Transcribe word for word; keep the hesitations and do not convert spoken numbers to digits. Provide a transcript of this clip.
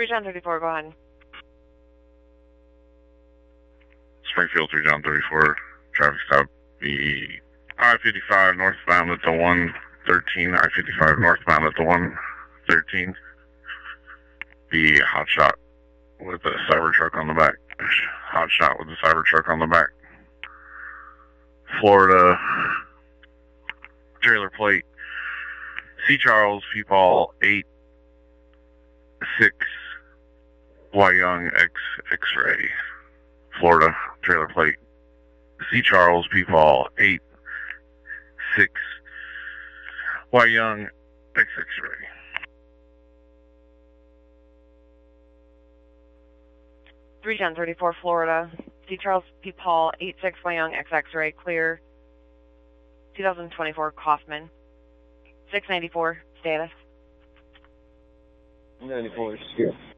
three John thirty-four, go ahead. Springfield, three John thirty-four, traffic stop, the I fifty-five northbound at the one thirteen, I fifty-five northbound at the one thirteen, the hot shot with the Cybertruck on the back, hot shot with the Cybertruck on the back, Florida, trailer plate, C. Charles, P. Paul, eight six, Y. Young, X, X-ray, Florida, trailer plate, C. Charles, P. Paul, eight six, Y. Young, X, X-ray. three John thirty-four, Florida, C. Charles, P. Paul, eight six, Y. Young, X, X-ray, clear, two thousand twenty-four, Kaufman, six ninety-four, status. ninety-four, secure.